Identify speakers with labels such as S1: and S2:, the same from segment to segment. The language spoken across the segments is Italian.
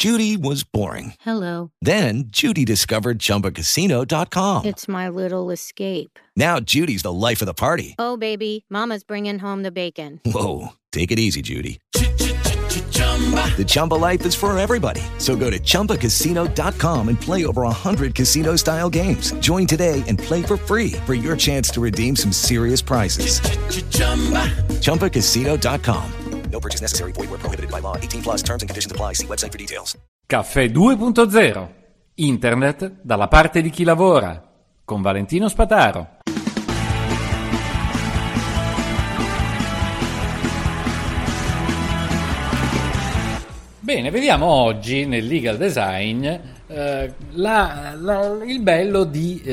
S1: Judy was boring.
S2: Hello.
S1: Then Judy discovered ChumbaCasino.com.
S2: It's my little escape.
S1: Now Judy's the life of the party.
S2: Oh, baby, mama's bringing home the bacon.
S1: Whoa, take it easy, Judy. The Chumba life is for everybody. So go to ChumbaCasino.com and play over 100 casino-style games. Join today and play for free for your chance to redeem some serious prizes. ChumbaCasino.com. No purchase necessary. Void where prohibited by law. 18 plus terms and conditions apply. See website for details.
S3: Caffè 2.0. Internet dalla parte di chi lavora. Con Valentino Spataro. Bene, vediamo oggi nel legal design il bello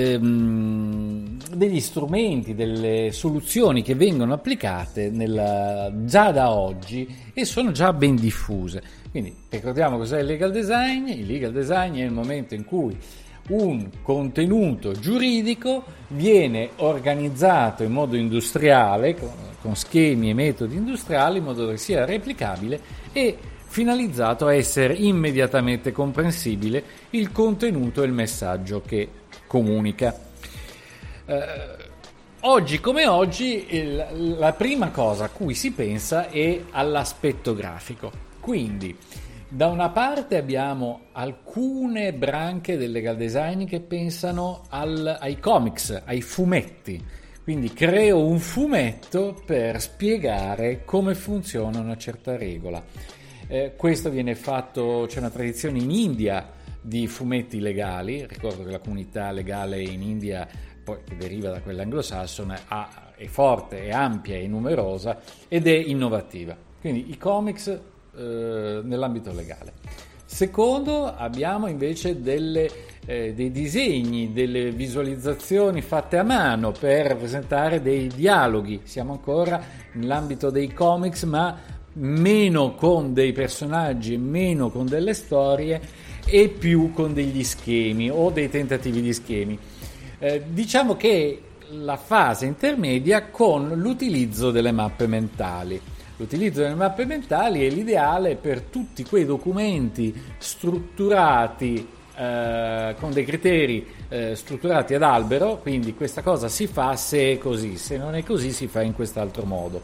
S3: degli strumenti, delle soluzioni che vengono applicate già da oggi e sono già ben diffuse. Quindi ricordiamo cos'è il legal design. Il legal design è il momento in cui un contenuto giuridico viene organizzato in modo industriale, con schemi e metodi industriali, in modo che sia replicabile e finalizzato a essere immediatamente comprensibile il contenuto e il messaggio che comunica. Oggi come oggi la prima cosa a cui si pensa è all'aspetto grafico. Quindi da una parte abbiamo alcune branche del legal design che pensano ai comics, ai fumetti. Quindi creo un fumetto per spiegare come funziona una certa regola. Questo viene fatto, c'è una tradizione in India di fumetti legali. Ricordo che la comunità legale in India, poi che deriva da quella anglosassone, è forte, è ampia, è numerosa ed è innovativa. Quindi i comics nell'ambito legale. Secondo, abbiamo invece dei disegni, delle visualizzazioni fatte a mano per rappresentare dei dialoghi. Siamo ancora nell'ambito dei comics, ma meno con dei personaggi, meno con delle storie e più con degli schemi o dei tentativi di schemi. Diciamo che la fase intermedia con l'utilizzo delle mappe mentali. L'utilizzo delle mappe mentali è l'ideale per tutti quei documenti strutturati con dei criteri strutturati ad albero, quindi questa cosa si fa se è così, se non è così si fa in quest'altro modo.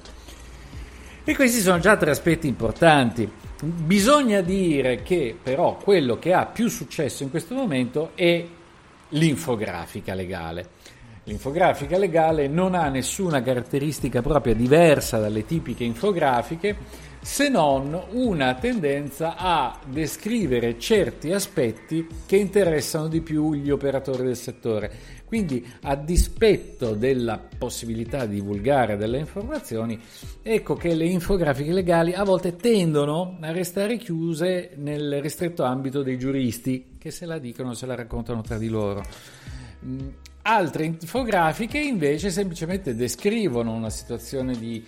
S3: E questi sono già tre aspetti importanti. Bisogna dire che però quello che ha più successo in questo momento è l'infografica legale. L'infografica legale non ha nessuna caratteristica propria diversa dalle tipiche infografiche, se non una tendenza a descrivere certi aspetti che interessano di più gli operatori del settore. Quindi, a dispetto della possibilità di divulgare delle informazioni, ecco che le infografiche legali a volte tendono a restare chiuse nel ristretto ambito dei giuristi, che se la dicono, se la raccontano tra di loro. Altre infografiche invece semplicemente descrivono una situazione di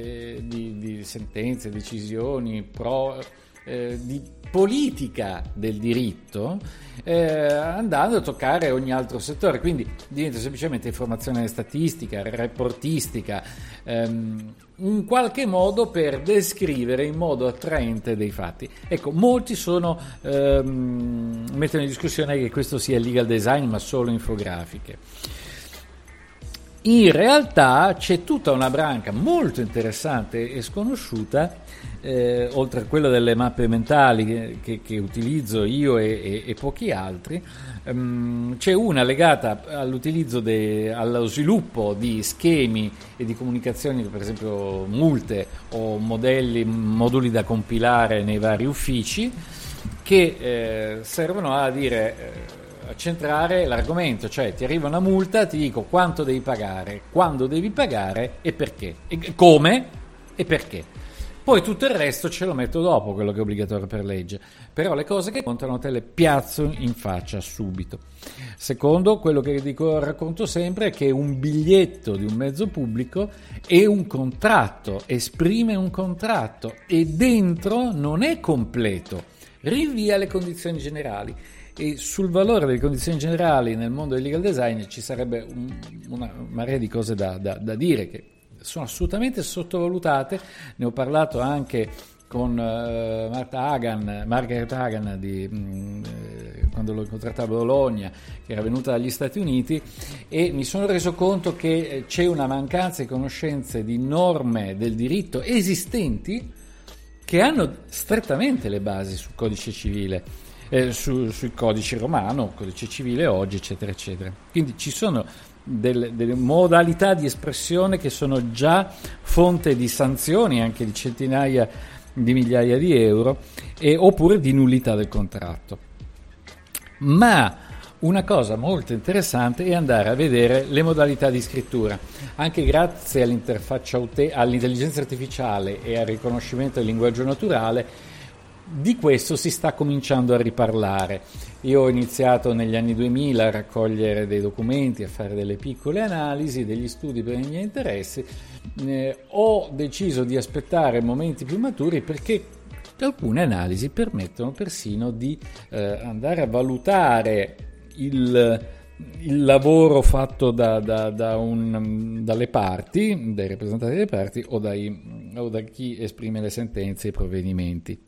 S3: sentenze, decisioni, di politica del diritto, andando a toccare ogni altro settore, quindi diventa semplicemente informazione statistica, reportistica, in qualche modo per descrivere in modo attraente dei fatti. Ecco, molti mettono in discussione che questo sia legal design, ma solo infografiche. In realtà c'è tutta una branca molto interessante e sconosciuta, oltre a quella delle mappe mentali che utilizzo io e pochi altri. C'è una legata all'utilizzo allo sviluppo di schemi e di comunicazioni, per esempio multe o moduli da compilare nei vari uffici, che servono a centrare l'argomento, cioè ti arriva una multa, ti dico quanto devi pagare, quando devi pagare e perché, e come e perché. Poi tutto il resto ce lo metto dopo, quello che è obbligatorio per legge, però le cose che contano te le piazzo in faccia subito. Secondo, quello che racconto sempre è che un biglietto di un mezzo pubblico è un contratto, esprime un contratto e dentro non è completo, rinvia le condizioni generali. E sul valore delle condizioni generali nel mondo del legal design ci sarebbe una marea di cose da dire, che sono assolutamente sottovalutate. Ne ho parlato anche con Margaret Hagan quando l'ho incontrata a Bologna, che era venuta dagli Stati Uniti, e mi sono reso conto che c'è una mancanza di conoscenze di norme del diritto esistenti che hanno strettamente le basi sul codice civile, sul codice romano, codice civile oggi, eccetera, eccetera. Quindi ci sono delle modalità di espressione che sono già fonte di sanzioni, anche di centinaia di migliaia di euro, oppure di nullità del contratto. Ma una cosa molto interessante è andare a vedere le modalità di scrittura. Anche grazie all'interfaccia all'intelligenza artificiale e al riconoscimento del linguaggio naturale, di questo si sta cominciando a riparlare. Io ho iniziato negli anni 2000 a raccogliere dei documenti, a fare delle piccole analisi, degli studi per i miei interessi. Ho deciso di aspettare momenti più maturi perché alcune analisi permettono persino di andare a valutare il lavoro fatto dalle parti, dai rappresentanti delle parti o da chi esprime le sentenze e i provvedimenti.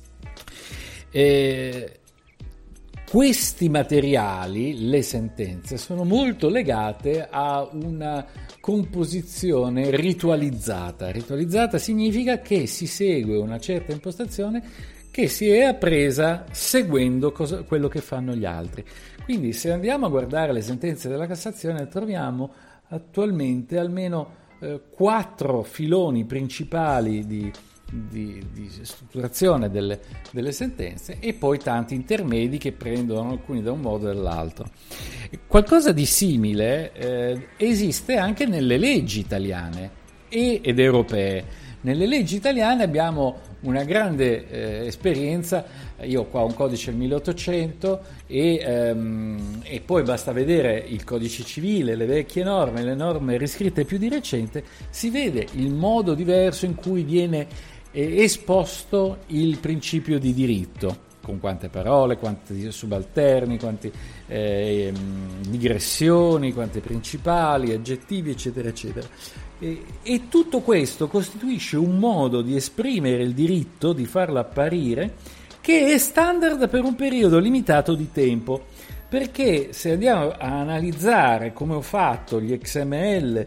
S3: Questi materiali, le sentenze, sono molto legate a una composizione ritualizzata. Ritualizzata significa che si segue una certa impostazione che si è appresa seguendo quello che fanno gli altri. Quindi se andiamo a guardare le sentenze della Cassazione troviamo attualmente almeno 4 filoni principali di strutturazione delle sentenze e poi tanti intermedi che prendono alcuni da un modo e dall'altro. Qualcosa di simile esiste anche nelle leggi italiane ed europee. Nelle leggi italiane abbiamo una grande esperienza. Io ho qua un codice del 1800 e poi basta vedere il codice civile, le vecchie norme, le norme riscritte più di recente, si vede il modo diverso in cui viene esposto il principio di diritto, con quante parole, quanti subalterni, quante digressioni, quante principali, aggettivi, eccetera, eccetera. E tutto questo costituisce un modo di esprimere il diritto, di farlo apparire, che è standard per un periodo limitato di tempo. Perché se andiamo a analizzare, come ho fatto, gli XML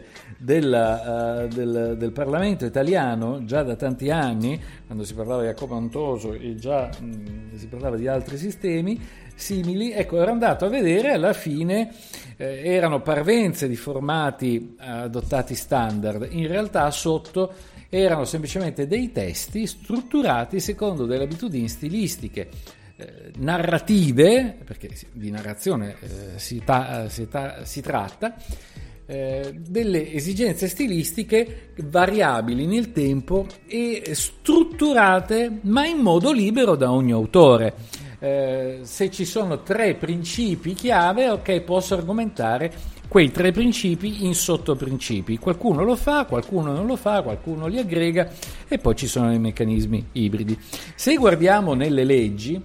S3: del Parlamento italiano già da tanti anni, quando si parlava di Jacopo Antoso e già si parlava di altri sistemi simili, ecco, ero andato a vedere, alla fine erano parvenze di formati adottati standard, in realtà sotto erano semplicemente dei testi strutturati secondo delle abitudini stilistiche narrative, perché di narrazione si tratta, delle esigenze stilistiche variabili nel tempo e strutturate ma in modo libero da ogni autore. Se ci sono 3 principi chiave, ok, posso argomentare quei 3 principi in sottoprincipi. Qualcuno lo fa, qualcuno non lo fa, qualcuno li aggrega e poi ci sono i meccanismi ibridi. Se guardiamo nelle leggi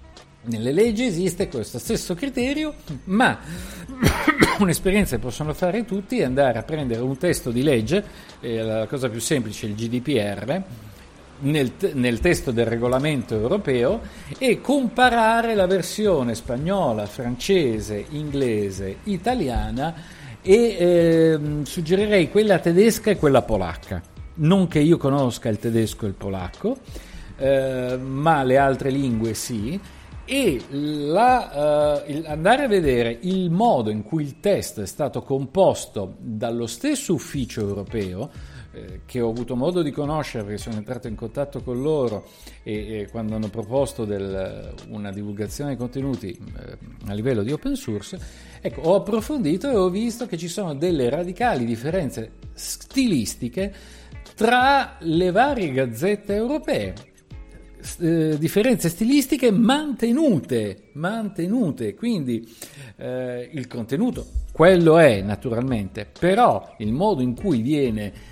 S3: esiste questo stesso criterio, ma un'esperienza che possono fare tutti è andare a prendere un testo di legge, la cosa più semplice, il GDPR, nel testo del regolamento europeo, e comparare la versione spagnola, francese, inglese, italiana e suggerirei quella tedesca e quella polacca. Non che io conosca il tedesco e il polacco, ma le altre lingue sì. E andare a vedere il modo in cui il testo è stato composto dallo stesso ufficio europeo, che ho avuto modo di conoscere perché sono entrato in contatto con loro e quando hanno proposto una divulgazione dei contenuti a livello di open source, ecco, ho approfondito e ho visto che ci sono delle radicali differenze stilistiche tra le varie gazzette europee. Differenze stilistiche mantenute, quindi il contenuto quello è naturalmente, però il modo in cui viene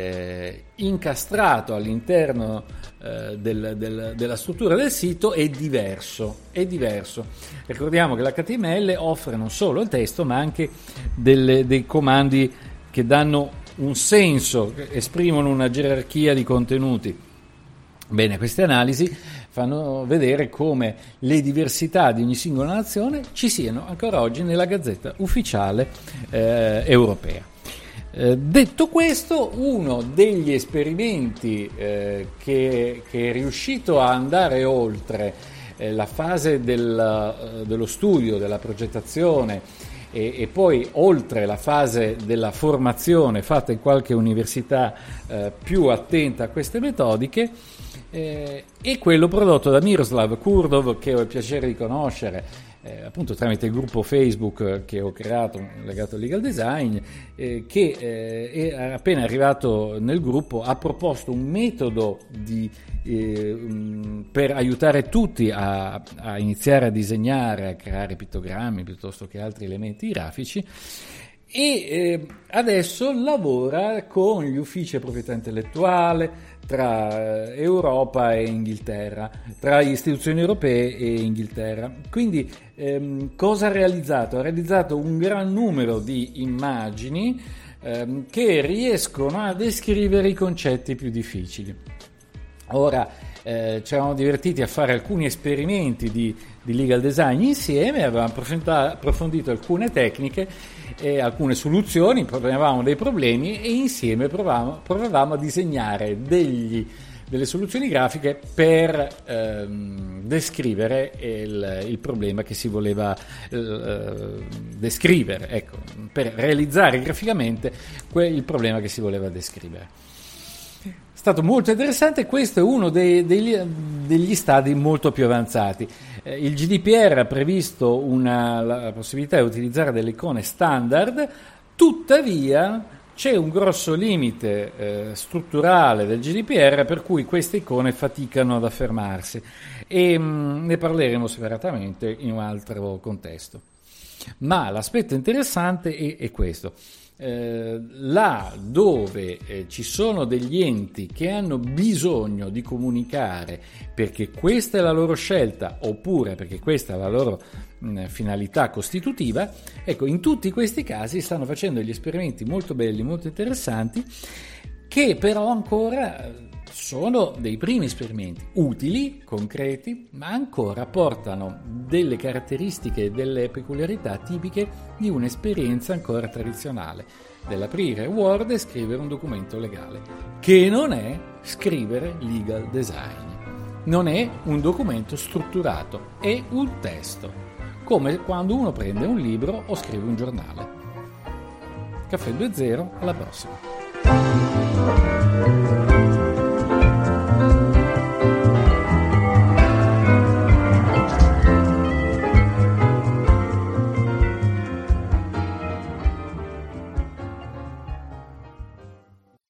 S3: incastrato all'interno della struttura del sito è diverso. Ricordiamo che l'HTML offre non solo il testo ma anche dei comandi che danno un senso, esprimono una gerarchia di contenuti. Bene, queste analisi fanno vedere come le diversità di ogni singola nazione ci siano ancora oggi nella Gazzetta Ufficiale europea. Detto questo, uno degli esperimenti che è riuscito a andare oltre la fase dello studio, della progettazione e poi oltre la fase della formazione fatta in qualche università più attenta a queste metodiche, è quello prodotto da Miroslav Kurdov, che ho il piacere di conoscere appunto tramite il gruppo Facebook che ho creato legato al legal design, che è appena arrivato nel gruppo ha proposto un metodo per aiutare tutti a iniziare a disegnare, a creare pittogrammi piuttosto che altri elementi grafici, e adesso lavora con gli uffici di proprietà intellettuale tra Europa e Inghilterra, tra istituzioni europee e Inghilterra. Quindi cosa ha realizzato? Ha realizzato un gran numero di immagini che riescono a descrivere i concetti più difficili. Ora ci eravamo divertiti a fare alcuni esperimenti di legal design insieme, avevamo approfondito alcune tecniche e alcune soluzioni, proponevamo dei problemi e insieme provavamo a disegnare delle soluzioni grafiche per descrivere il problema che si voleva descrivere, ecco, per realizzare graficamente il problema che si voleva descrivere. È stato molto interessante, questo è uno degli stadi molto più avanzati. Il GDPR ha previsto la possibilità di utilizzare delle icone standard, tuttavia c'è un grosso limite strutturale del GDPR per cui queste icone faticano ad affermarsi, e ne parleremo separatamente in un altro contesto. Ma l'aspetto interessante è questo. Là dove ci sono degli enti che hanno bisogno di comunicare perché questa è la loro scelta oppure perché questa è la loro finalità costitutiva, ecco, in tutti questi casi stanno facendo degli esperimenti molto belli, molto interessanti, che però ancora sono dei primi esperimenti utili, concreti, ma ancora portano delle caratteristiche e delle peculiarità tipiche di un'esperienza ancora tradizionale, dell'aprire Word e scrivere un documento legale, che non è scrivere legal design, non è un documento strutturato, è un testo, come quando uno prende un libro o scrive un giornale. Caffè 2.0, alla prossima.